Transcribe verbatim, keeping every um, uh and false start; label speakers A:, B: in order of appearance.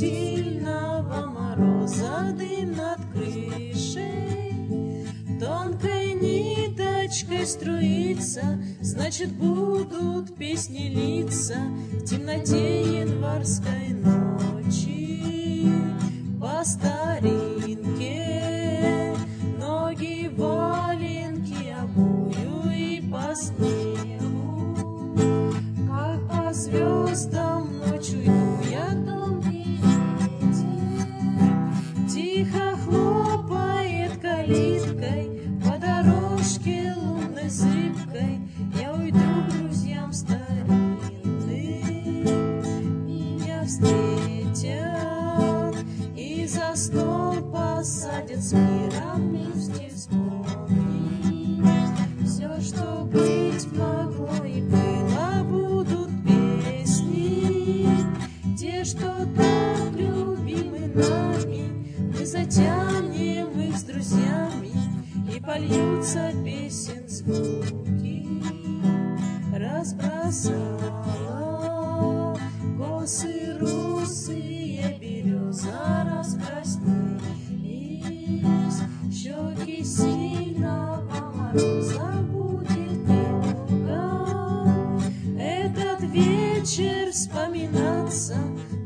A: сильного мороза дым над крышей тонкой ниточкой струится, значит, будут песни литься в темноте январской ночи. По старинке ноги валенки обую и по снегу, как по звездам ночью иду я, тонкий ветер тихо хлопает калиткой по дорожке лунной зыбкой. Я уйду к друзьям старинным, меня встретят и за стол посадят с миром вместе вспомнить все, что быть могло и было. Будут песни, те, что так любимы нами, мы затянем их с друзьями, и польются песен звуки. Разбросала косы русые береза, раскраснелись щеки сильного мороза. Будет долго этот вечер вспоминаться,